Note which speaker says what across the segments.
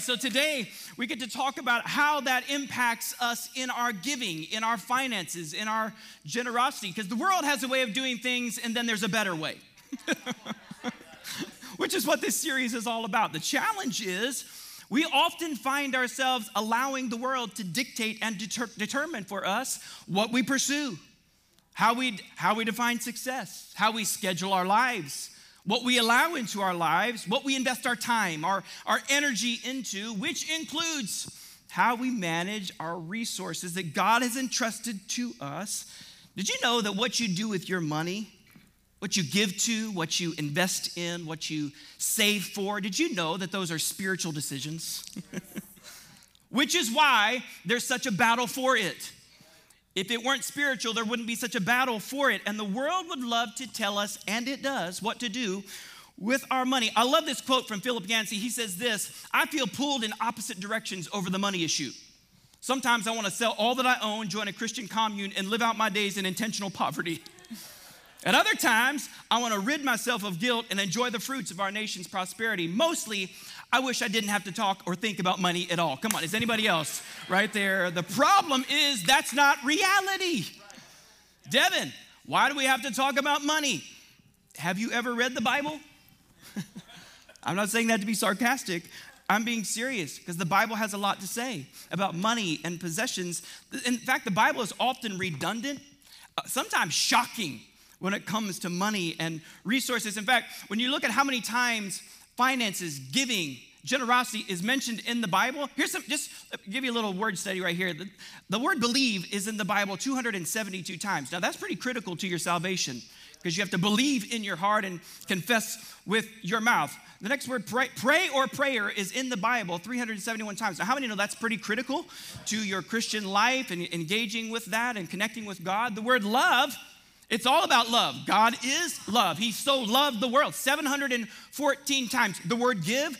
Speaker 1: So today we get to talk about how that impacts us in our giving, in our finances, in our generosity, because the world has a way of doing things and then there's a better way, which is what this series is all about. The challenge is we often find ourselves allowing the world to dictate and determine for us what we pursue, how we define success, how we schedule our lives, what we allow into our lives, what we invest our time, our energy into, which includes how we manage our resources that God has entrusted to us. Did you know that what you do with your money, what you give to, what you invest in, what you save for, did you know that those are spiritual decisions? Which is why there's such a battle for it. If it weren't spiritual, there wouldn't be such a battle for it. And the world would love to tell us, and it does, what to do with our money. I love this quote from Philip Yancey. He says this: I feel pulled in opposite directions over the money issue. Sometimes I want to sell all that I own, join a Christian commune, and live out my days in intentional poverty. At other times, I want to rid myself of guilt and enjoy the fruits of our nation's prosperity. Mostly, I wish I didn't have to talk or think about money at all. Come on, is anybody else right there? The problem is that's not reality. Devin, why do we have to talk about money? Have you ever read the Bible? I'm not saying that to be sarcastic. I'm being serious because the Bible has a lot to say about money and possessions. In fact, the Bible is often redundant, sometimes shocking when it comes to money and resources. In fact, when you look at how many times finances, giving, generosity is mentioned in the Bible, here's some, just give you a little word study right here. The word believe is in the Bible 272 times. Now that's pretty critical to your salvation because you have to believe in your heart and confess with your mouth. The next word, pray or prayer, is in the Bible 371 times. Now how many know that's pretty critical to your Christian life and engaging with that and connecting with God? The word love, it's all about love. God is love. He so loved the world 714 times. The word give,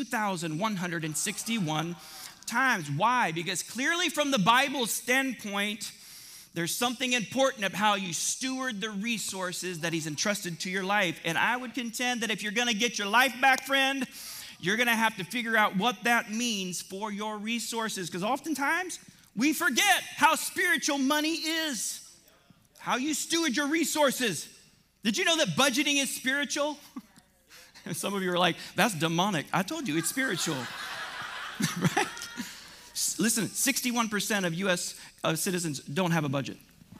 Speaker 1: 2,161 times. Why? Because clearly from the Bible's standpoint, there's something important of how you steward the resources that He's entrusted to your life. And I would contend that if you're going to get your life back, friend, you're going to have to figure out what that means for your resources. Because oftentimes we forget how spiritual money is. How you steward your resources. Did you know that budgeting is spiritual? Some of you are like, that's demonic. I told you, it's spiritual. Right? Listen, 61% of U.S. citizens don't have a budget.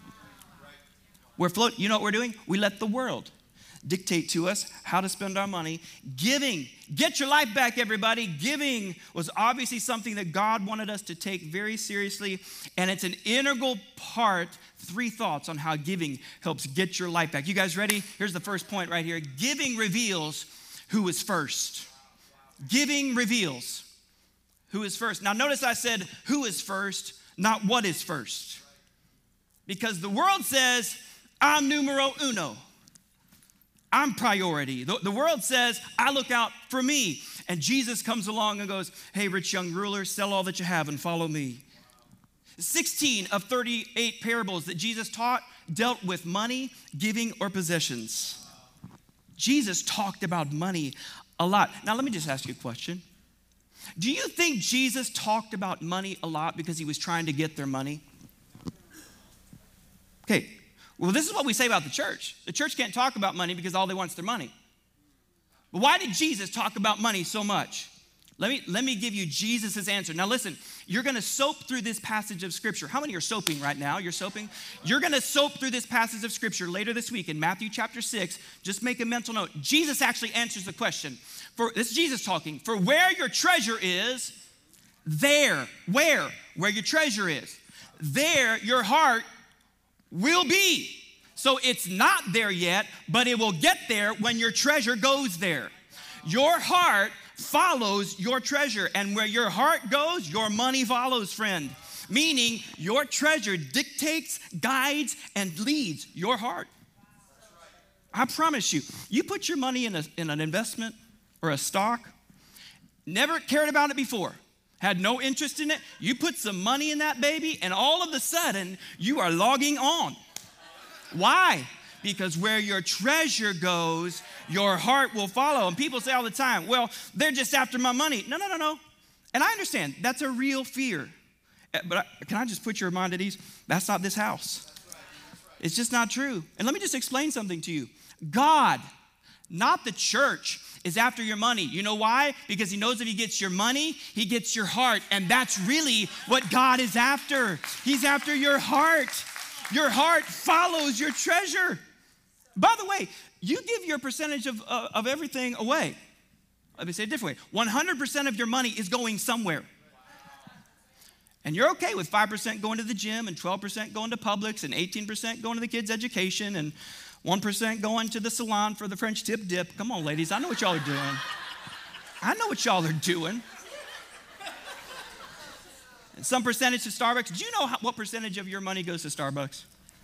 Speaker 1: You know what we're doing? We let the world dictate to us how to spend our money. Giving, get your life back, everybody. Giving was obviously something that God wanted us to take very seriously, and it's an integral part. 3 thoughts on how giving helps get your life back. You guys ready? Here's the first point right here. Giving reveals who is first. Giving reveals who is first. Now notice I said who is first, not what is first. Because the world says, I'm numero uno. I'm priority. The world says, I look out for me. And Jesus comes along and goes, hey, rich young ruler, sell all that you have and follow me. 16 of 38 parables that Jesus taught dealt with money, giving, or possessions. Jesus talked about money a lot. Now, let me just ask you a question. Do you think Jesus talked about money a lot because He was trying to get their money? Okay. Well, this is what we say about the church. The church can't talk about money because all they want is their money. But why did Jesus talk about money so much? Let me give you Jesus' answer. Now listen, you're going to soap through this passage of Scripture. How many are soaping right now? You're soaping? You're going to soap through this passage of Scripture later this week in Matthew chapter 6. Just make a mental note. Jesus actually answers the question. This is Jesus talking. For where your treasure is, there. Where your treasure is, there your heart will be. So it's not there yet, but it will get there when your treasure goes there. Your heart follows your treasure, and where your heart goes, your money follows, friend. Meaning your treasure dictates, guides, and leads your heart. I promise you, you put your money in an investment or a stock, never cared about it before, had no interest in it, you put some money in that baby, and all of a sudden, you are logging on. Why? Because where your treasure goes, your heart will follow. And people say all the time, well, they're just after my money. No. And I understand that's a real fear. But can I just put your mind at ease? That's not this house. It's just not true. And let me just explain something to you. God, not the church, is after your money. You know why? Because he knows if he gets your money, he gets your heart. And that's really what God is after. He's after your heart. Your heart follows your treasure. By the way, you give your percentage of everything away. Let me say it a different way. 100% of your money is going somewhere. And you're okay with 5% going to the gym and 12% going to Publix and 18% going to the kids' education and 1% going to the salon for the French tip dip. Come on, ladies. I know what y'all are doing. I know what y'all are doing. And some percentage to Starbucks. Do you know what percentage of your money goes to Starbucks?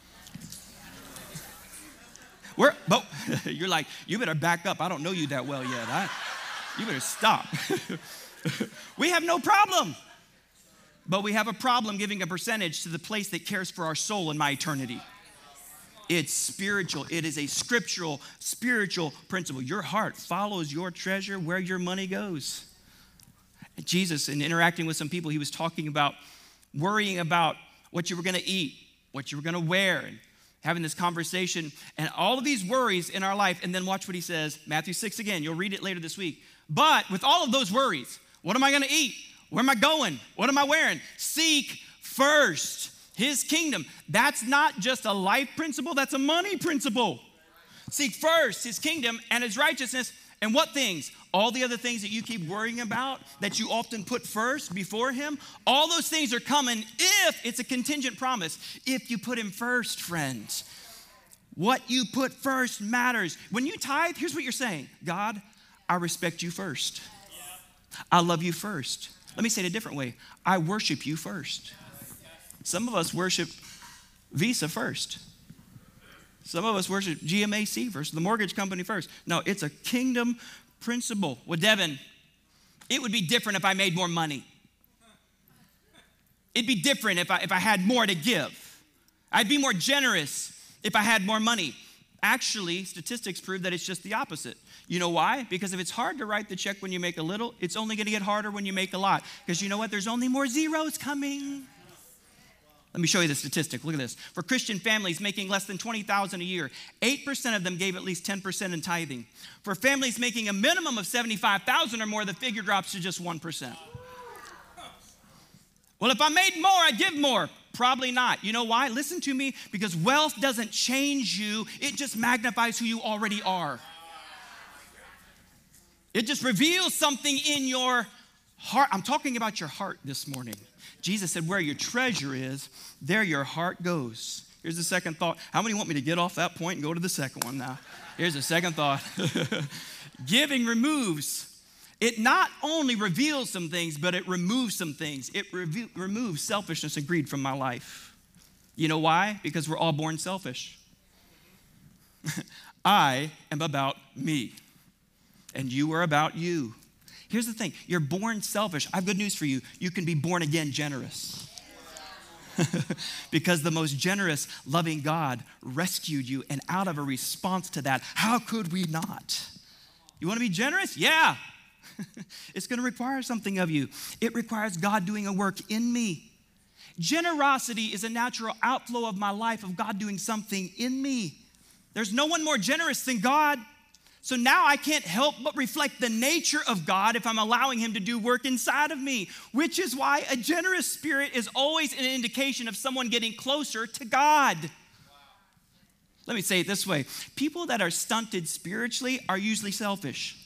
Speaker 1: But you're like, you better back up. I don't know you that well yet. You better stop. We have no problem. But we have a problem giving a percentage to the place that cares for our soul in my eternity. It's spiritual. It is a scriptural, spiritual principle. Your heart follows your treasure where your money goes. Jesus, in interacting with some people, he was talking about worrying about what you were going to eat, what you were going to wear, and having this conversation, and all of these worries in our life. And then watch what he says, Matthew 6 again. You'll read it later this week. But with all of those worries, what am I going to eat? Where am I going? What am I wearing? Seek first his kingdom. That's not just a life principle, that's a money principle. Seek first his kingdom and his righteousness. And what things? All the other things that you keep worrying about, that you often put first before him, all those things are coming if it's a contingent promise. If you put him first, friends. What you put first matters. When you tithe, here's what you're saying. God, I respect you first. I love you first. Let me say it a different way. I worship you first. Some of us worship Visa first. Some of us worship GMAC first, the mortgage company first. No, it's a kingdom principle. Well, Devin, it would be different if I made more money. It'd be different if I had more to give. I'd be more generous if I had more money. Actually, statistics prove that it's just the opposite. You know why? Because if it's hard to write the check when you make a little, it's only going to get harder when you make a lot. Because you know what? There's only more zeros coming. Let me show you the statistic. Look at this. For Christian families making less than $20,000 a year, 8% of them gave at least 10% in tithing. For families making a minimum of $75,000 or more, the figure drops to just 1%. Well, if I made more, I'd give more. Probably not. You know why? Listen to me. Because wealth doesn't change you. It just magnifies who you already are. It just reveals something in your heart. I'm talking about your heart this morning. Jesus said, where your treasure is, there your heart goes. Here's the second thought. How many want me to get off that point and go to the second one now? Here's the second thought. Giving removes. It not only reveals some things, but it removes some things. It removes selfishness and greed from my life. You know why? Because we're all born selfish. I am about me, and you are about you. Here's the thing. You're born selfish. I have good news for you. You can be born again generous. Because the most generous, loving God rescued you, and out of a response to that, how could we not? You want to be generous? Yeah. It's going to require something of you. It requires God doing a work in me. Generosity is a natural outflow of my life, of God doing something in me. There's no one more generous than God. So now I can't help but reflect the nature of God if I'm allowing him to do work inside of me, which is why a generous spirit is always an indication of someone getting closer to God. Wow. Let me say it this way. People that are stunted spiritually are usually selfish.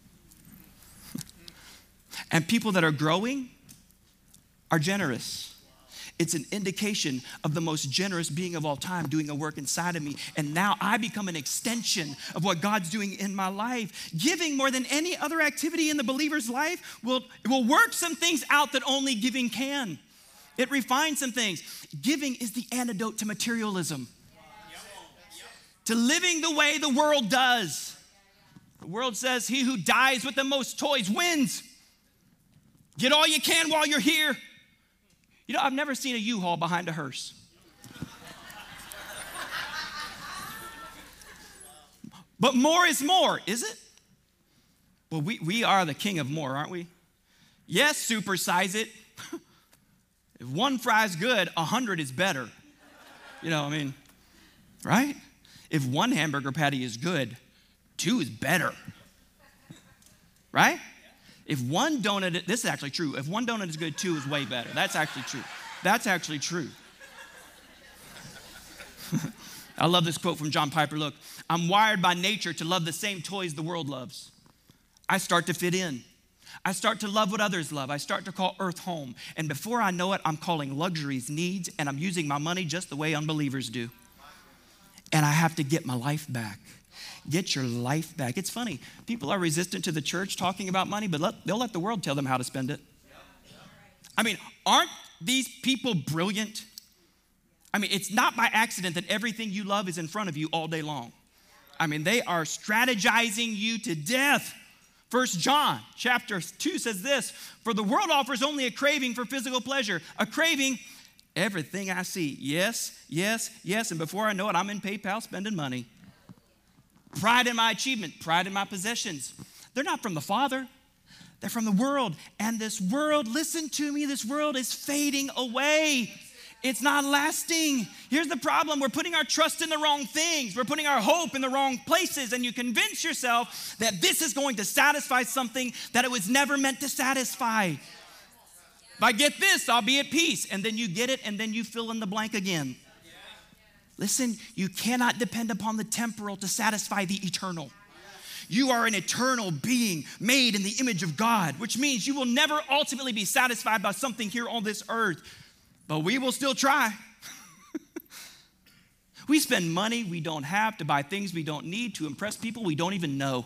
Speaker 1: And people that are growing are generous. It's an indication of the most generous being of all time doing a work inside of me. And now I become an extension of what God's doing in my life. Giving more than any other activity in the believer's life will work some things out that only giving can. It refines some things. Giving is the antidote to materialism. To living the way the world does. The world says he who dies with the most toys wins. Get all you can while you're here. You know, I've never seen a U-Haul behind a hearse. But more is more, is it? Well, we are the king of more, aren't we? Yes, supersize it. If one fry is good, 100 is better. Right? If one hamburger patty is good, 2 is better. Right? If one donut, this is actually true. If one donut is good, 2 is way better. That's actually true. That's actually true. I love this quote from John Piper. Look, I'm wired by nature to love the same toys the world loves. I start to fit in. I start to love what others love. I start to call earth home. And before I know it, I'm calling luxuries needs, and I'm using my money just the way unbelievers do. And I have to get my life back. Get your life back. It's funny. People are resistant to the church talking about money, but they'll let the world tell them how to spend it. Aren't these people brilliant? It's not by accident that everything you love is in front of you all day long. They are strategizing you to death. 1 John chapter 2 says this, for the world offers only a craving for physical pleasure, a craving, everything I see, yes, yes, yes, and before I know it, I'm in PayPal spending money. Pride in my achievement, pride in my possessions. They're not from the Father, they're from the world. And this world, listen to me, this world is fading away. It's not lasting. Here's the problem. We're putting our trust in the wrong things. We're putting our hope in the wrong places. And you convince yourself that this is going to satisfy something that it was never meant to satisfy. If I get this, I'll be at peace. And then you get it, and then you fill in the blank again. Listen, you cannot depend upon the temporal to satisfy the eternal. You are an eternal being made in the image of God, which means you will never ultimately be satisfied by something here on this earth. But we will still try. We spend money we don't have to buy things we don't need to impress people we don't even know.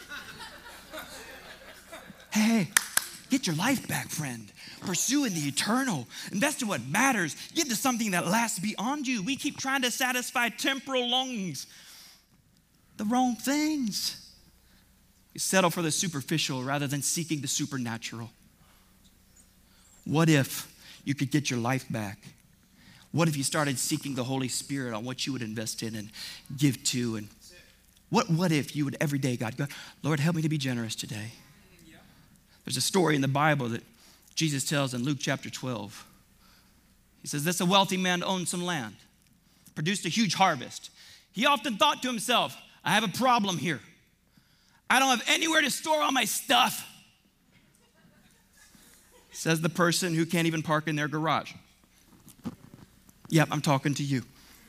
Speaker 1: Hey, get your life back, friend. Pursue in the eternal. Invest in what matters. Get to something that lasts beyond you. We keep trying to satisfy temporal longings. The wrong things. We settle for the superficial rather than seeking the supernatural. What if you could get your life back? What if you started seeking the Holy Spirit on what you would invest in and give to? And what if you would every day, God, Lord, help me to be generous today. There's a story in the Bible that Jesus tells in Luke chapter 12. He says, this a wealthy man owned some land, produced a huge harvest. He often thought to himself, I have a problem here. I don't have anywhere to store all my stuff. Says the person who can't even park in their garage. Yep, I'm talking to you.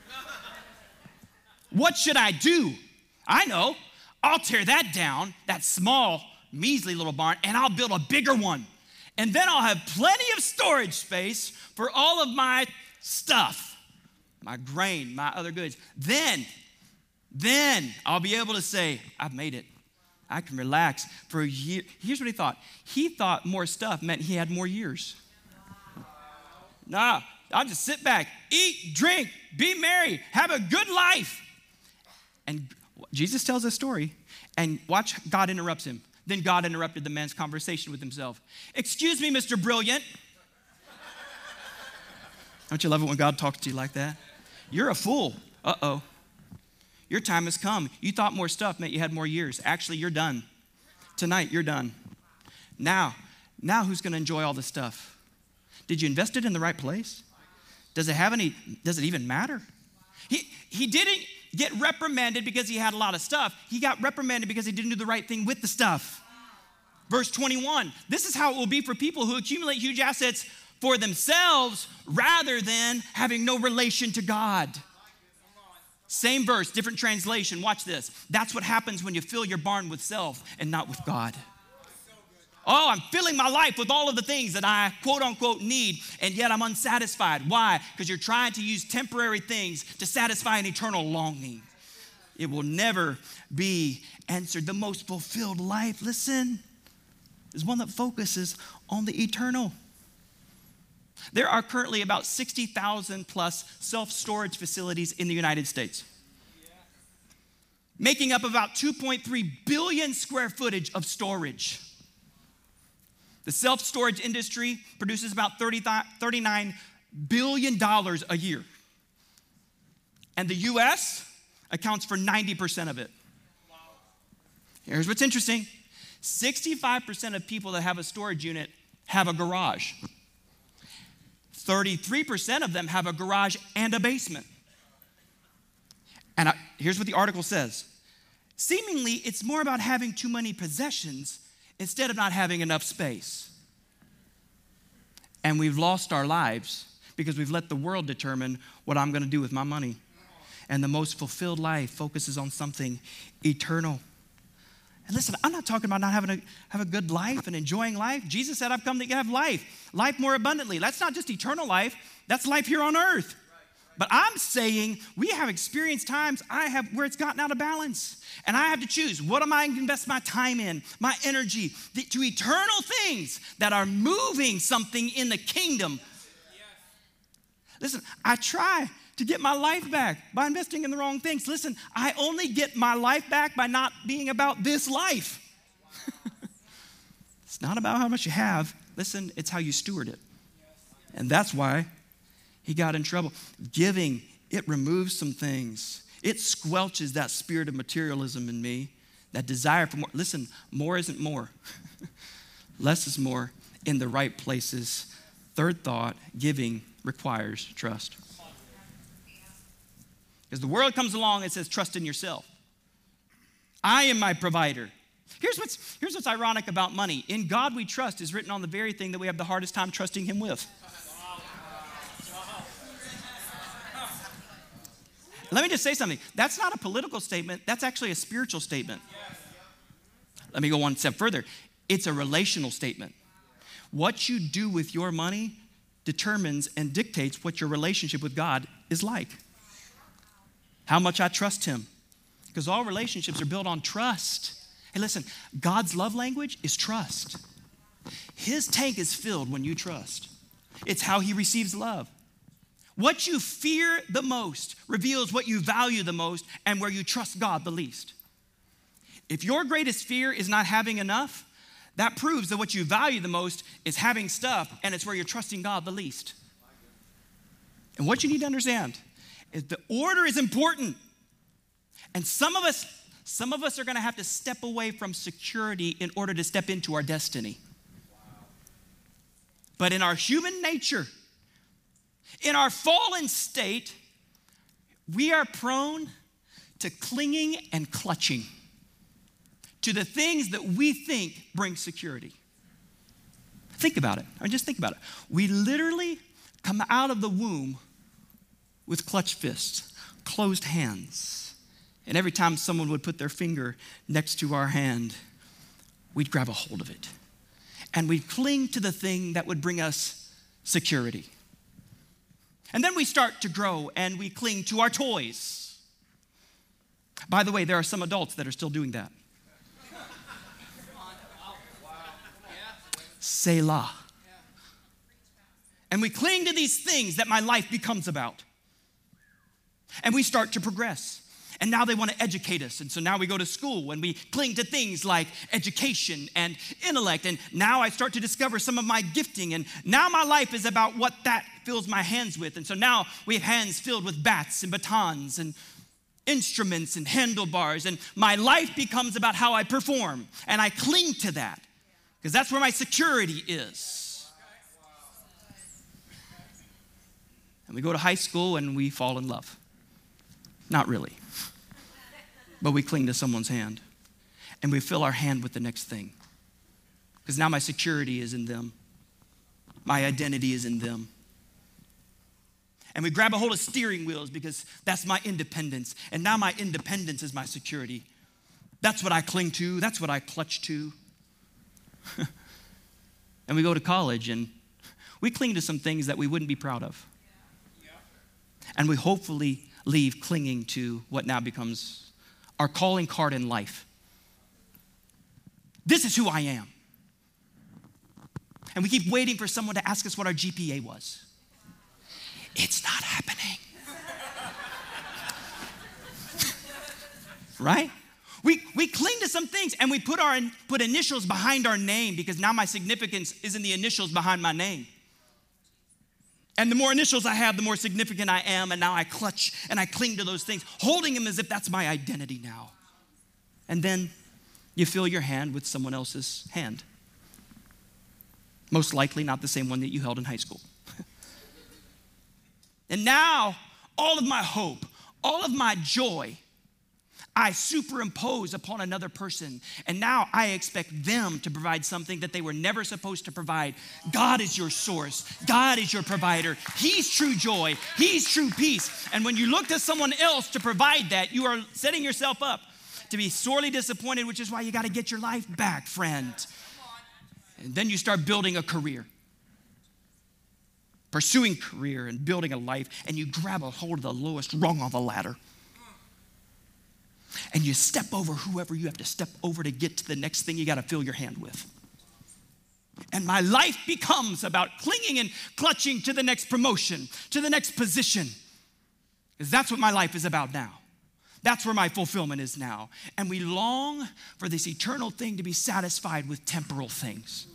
Speaker 1: What should I do? I know. I'll tear that down, that small, measly little barn, and I'll build a bigger one. And then I'll have plenty of storage space for all of my stuff, my grain, my other goods. Then I'll be able to say, I've made it. I can relax for a year. Here's what he thought. He thought more stuff meant he had more years. Nah, I'll just sit back, eat, drink, be merry, have a good life. And Jesus tells a story, and watch, God interrupts him. Then God interrupted the man's conversation with himself. Excuse me, Mr. Brilliant. Don't you love it when God talks to you like that? You're a fool. Uh-oh. Your time has come. You thought more stuff meant you had more years. Actually, you're done. Tonight, you're done. Now who's going to enjoy all the stuff? Did you invest it in the right place? Does it even matter? He didn't get reprimanded because he had a lot of stuff. He got reprimanded because he didn't do the right thing with the stuff. Verse 21, this is how it will be for people who accumulate huge assets for themselves rather than having no relation to God. Same verse, different translation. Watch this. That's what happens when you fill your barn with self and not with God. Oh, I'm filling my life with all of the things that I quote unquote need, and yet I'm unsatisfied. Why? Because you're trying to use temporary things to satisfy an eternal longing. It will never be answered. The most fulfilled life, listen, is one that focuses on the eternal. There are currently about 60,000 plus self-storage facilities in the United States, making up about 2.3 billion square footage of storage. The self-storage industry produces about $39 billion a year. And the U.S. accounts for 90% of it. Here's what's interesting. 65% of people that have a storage unit have a garage. 33% of them have a garage and a basement. And here's what the article says. Seemingly, it's more about having too many possessions instead of not having enough space. And we've lost our lives because we've let the world determine what I'm going to do with my money. And the most fulfilled life focuses on something eternal. And listen, I'm not talking about not having a good life and enjoying life. Jesus said, I've come to have life more abundantly. That's not just eternal life. That's life here on earth. But I'm saying we have experienced times where it's gotten out of balance. And I have to choose, what am I going to invest my time in, my energy, to eternal things that are moving something in the kingdom. Listen, I try to get my life back by investing in the wrong things. Listen, I only get my life back by not being about this life. It's not about how much you have. Listen, it's how you steward it. And that's why he got in trouble. Giving, it removes some things. It squelches that spirit of materialism in me, that desire for more. Listen, more isn't more. Less is more in the right places. Third thought, giving requires trust. Because the world comes along and says, trust in yourself. I am my provider. Here's what's ironic about money. In God we trust is written on the very thing that we have the hardest time trusting him with. Let me just say something. That's not a political statement. That's actually a spiritual statement. Let me go one step further. It's a relational statement. What you do with your money determines and dictates what your relationship with God is like. How much I trust him. Because all relationships are built on trust. Hey, listen, God's love language is trust. His tank is filled when you trust. It's how he receives love. What you fear the most reveals what you value the most and where you trust God the least. If your greatest fear is not having enough, that proves that what you value the most is having stuff, and it's where you're trusting God the least. And what you need to understand is the order is important. And some of us are going to have to step away from security in order to step into our destiny. But in our human nature, in our fallen state, we are prone to clinging and clutching to the things that we think bring security. Think about it. Or just think about it. We literally come out of the womb with clutched fists, closed hands. And every time someone would put their finger next to our hand, we'd grab a hold of it. And we'd cling to the thing that would bring us security. And then we start to grow and we cling to our toys. By the way, there are some adults that are still doing that. Selah. And we cling to these things that my life becomes about. And we start to progress. And now they want to educate us. And so now we go to school and we cling to things like education and intellect. And now I start to discover some of my gifting. And now my life is about what that fills my hands with. And so now we have hands filled with bats and batons and instruments and handlebars. And my life becomes about how I perform. And I cling to that because that's where my security is. And we go to high school and we fall in love. Not really. But we cling to someone's hand. And we fill our hand with the next thing. Because now my security is in them. My identity is in them. And we grab a hold of steering wheels because that's my independence. And now my independence is my security. That's what I cling to. That's what I clutch to. And we go to college and we cling to some things that we wouldn't be proud of. And we hopefully leave clinging to what now becomes our calling card in life. This is who I am. And we keep waiting for someone to ask us what our GPA was. It's not happening. Right? We cling to some things and we put initials behind our name because now my significance is in the initials behind my name. And the more initials I have, the more significant I am. And now I clutch and I cling to those things, holding them as if that's my identity now. And then you fill your hand with someone else's hand. Most likely not the same one that you held in high school. And now, all of my hope, all of my joy, I superimpose upon another person. And now I expect them to provide something that they were never supposed to provide. God is your source. God is your provider. He's true joy. He's true peace. And when you look to someone else to provide that, you are setting yourself up to be sorely disappointed, which is why you got to get your life back, friend. And then you start building a career. Pursuing career and building a life, and you grab a hold of the lowest rung on the ladder. And you step over whoever you have to step over to get to the next thing you got to fill your hand with. And my life becomes about clinging and clutching to the next promotion, to the next position. Because that's what my life is about now. That's where my fulfillment is now. And we long for this eternal thing to be satisfied with temporal things.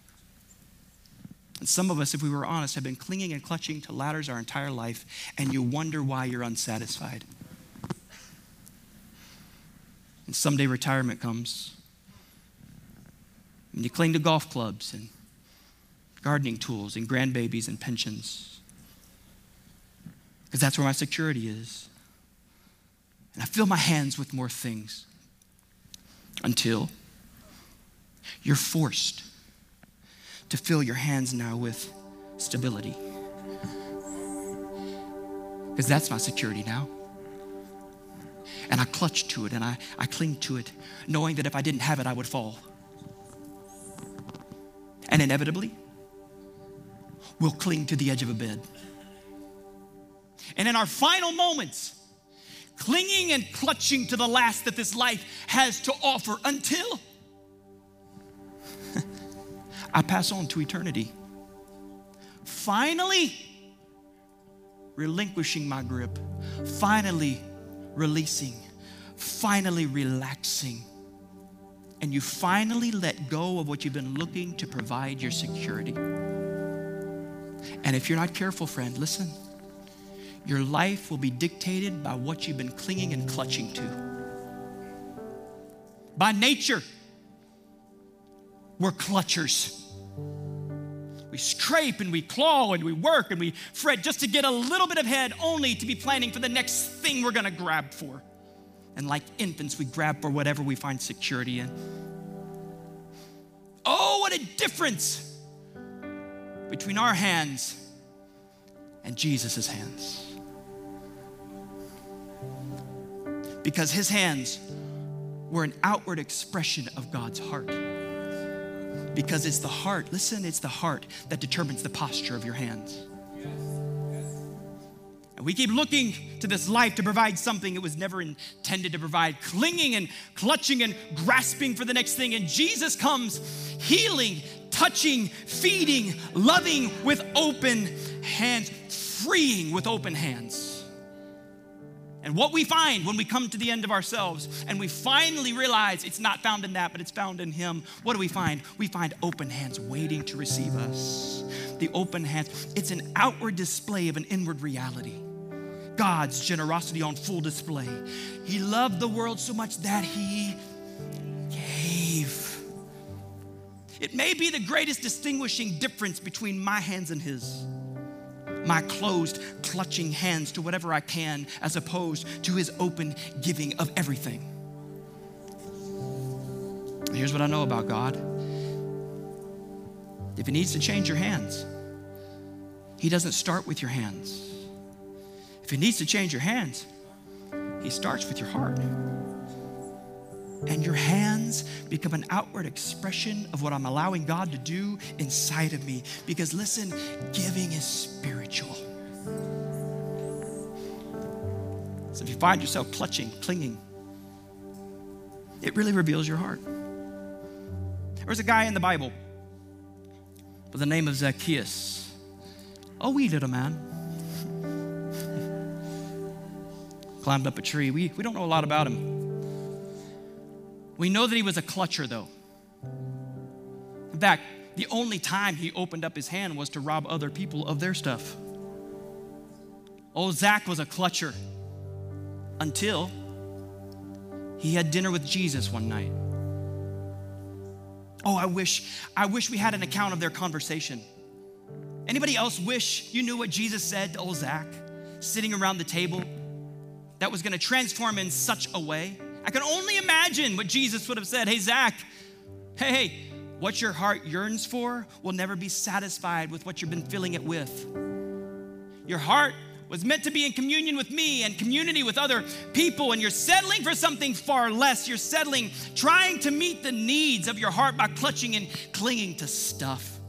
Speaker 1: And some of us, if we were honest, have been clinging and clutching to ladders our entire life, and you wonder why you're unsatisfied. And someday retirement comes, and you cling to golf clubs and gardening tools and grandbabies and pensions, because that's where my security is. And I fill my hands with more things until you're forced to fill your hands now with stability. Because that's my security now. And I clutch to it and I cling to it, knowing that if I didn't have it, I would fall. And inevitably, we'll cling to the edge of a bed. And in our final moments, clinging and clutching to the last that this life has to offer until I pass on to eternity. Finally, relinquishing my grip. Finally, releasing. Finally, relaxing. And you finally let go of what you've been looking to provide your security. And if you're not careful, friend, listen. Your life will be dictated by what you've been clinging and clutching to. By nature, we're clutchers. We scrape and we claw and we work and we fret just to get a little bit ahead, only to be planning for the next thing we're gonna grab for. And like infants, we grab for whatever we find security in. Oh, what a difference between our hands and Jesus' hands. Because his hands were an outward expression of God's heart. Because it's the heart, listen, it's the heart that determines the posture of your hands. And we keep looking to this life to provide something it was never intended to provide, clinging and clutching and grasping for the next thing. And Jesus comes healing, touching, feeding, loving with open hands, freeing with open hands. And what we find when we come to the end of ourselves and we finally realize it's not found in that, but it's found in him, what do we find? We find open hands waiting to receive us. The open hands, it's an outward display of an inward reality. God's generosity on full display. He loved the world so much that he gave. It may be the greatest distinguishing difference between my hands and his. My closed, clutching hands to whatever I can, as opposed to his open giving of everything. And here's what I know about God. If he needs to change your hands, he doesn't start with your hands. If he needs to change your hands, he starts with your heart. And your hands become an outward expression of what I'm allowing God to do inside of me. Because listen, giving is spiritual. So if you find yourself clutching, clinging, it really reveals your heart. There was a guy in the Bible by the name of Zacchaeus, a wee little man. Climbed up a tree. We don't know a lot about him. We know that he was a clutcher, though. In fact, the only time he opened up his hand was to rob other people of their stuff. Old Zach was a clutcher until he had dinner with Jesus one night. Oh, I wish we had an account of their conversation. Anybody else wish you knew what Jesus said to old Zach, sitting around the table, that was gonna transform in such a way? I can only imagine what Jesus would have said. Hey, Zach, hey, what your heart yearns for will never be satisfied with what you've been filling it with. Your heart was meant to be in communion with me and community with other people, and you're settling for something far less. You're settling, trying to meet the needs of your heart by clutching and clinging to stuff.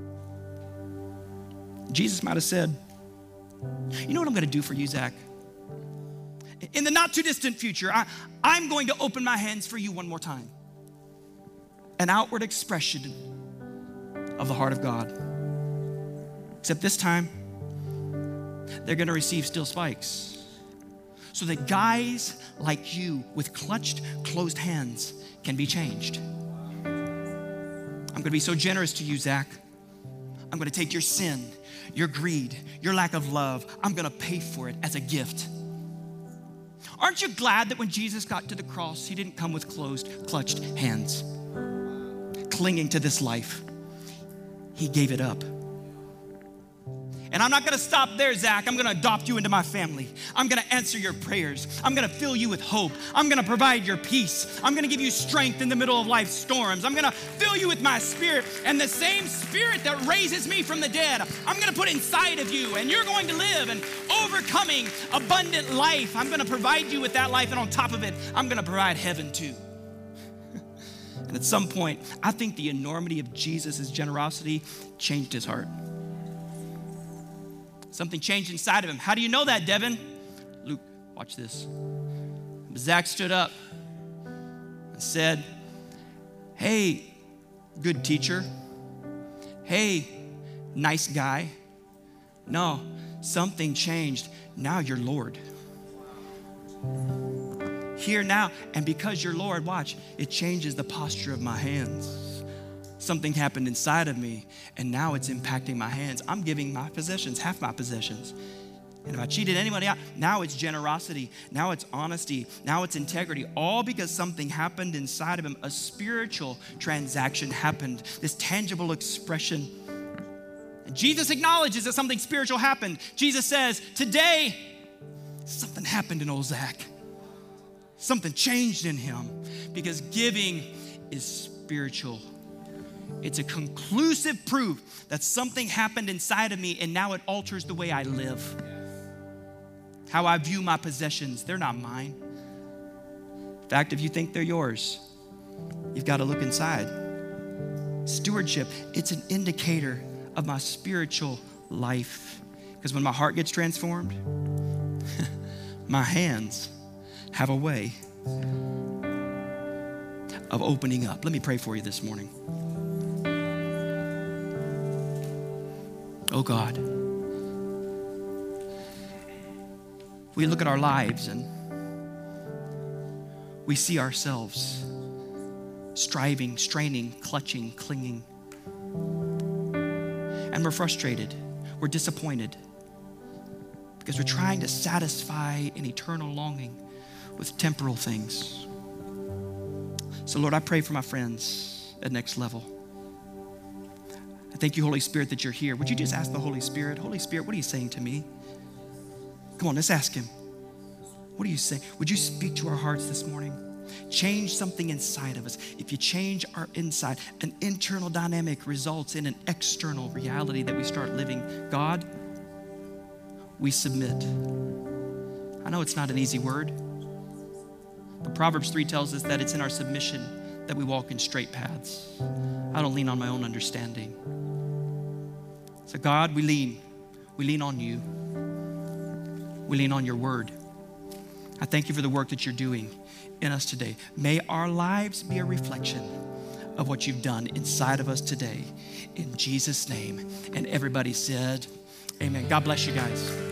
Speaker 1: Jesus might have said, you know what I'm gonna do for you, Zach? In the not too distant future, I'm going to open my hands for you one more time. An outward expression of the heart of God. Except this time, they're gonna receive steel spikes so that guys like you with clutched, closed hands can be changed. I'm gonna be so generous to you, Zach. I'm gonna take your sin, your greed, your lack of love. I'm gonna pay for it as a gift. Aren't you glad that when Jesus got to the cross, he didn't come with closed, clutched hands, clinging to this life? He gave it up. And I'm not gonna stop there, Zach. I'm gonna adopt you into my family. I'm gonna answer your prayers. I'm gonna fill you with hope. I'm gonna provide your peace. I'm gonna give you strength in the middle of life's storms. I'm gonna fill you with my spirit, and the same spirit that raises me from the dead, I'm gonna put inside of you, and you're going to live an overcoming, abundant life. I'm gonna provide you with that life, and on top of it, I'm gonna provide heaven too. And at some point, I think the enormity of Jesus' generosity changed his heart. Something changed inside of him. How do you know that, Devin? Luke, watch this. Zach stood up and said, hey, good teacher. Hey, nice guy. No, something changed. Now you're Lord. Here now, and because you're Lord, watch, it changes the posture of my hands. Something happened inside of me, and now it's impacting my hands. I'm giving my possessions, half my possessions. And if I cheated anybody out, now it's generosity, now it's honesty, now it's integrity, all because something happened inside of him. A spiritual transaction happened, this tangible expression. And Jesus acknowledges that something spiritual happened. Jesus says, today, something happened in old Zach. Something changed in him, because giving is spiritual. It's a conclusive proof that something happened inside of me, and now it alters the way I live. How I view my possessions, they're not mine. In fact, if you think they're yours, you've got to look inside. Stewardship, it's an indicator of my spiritual life. Because when my heart gets transformed, my hands have a way of opening up. Let me pray for you this morning. Oh God, we look at our lives and we see ourselves striving, straining, clutching, clinging. And we're frustrated, we're disappointed because we're trying to satisfy an eternal longing with temporal things. So Lord, I pray for my friends at Next Level. I thank you, Holy Spirit, that you're here. Would you just ask the Holy Spirit, Holy Spirit, what are you saying to me? Come on, let's ask him. What are you saying? Would you speak to our hearts this morning? Change something inside of us. If you change our inside, an internal dynamic results in an external reality that we start living. God, we submit. I know it's not an easy word, but Proverbs 3 tells us that it's in our submission that we walk in straight paths. I don't lean on my own understanding. So God, we lean on you. We lean on your word. I thank you for the work that you're doing in us today. May our lives be a reflection of what you've done inside of us today. In Jesus' name. And everybody said, amen. God bless you guys.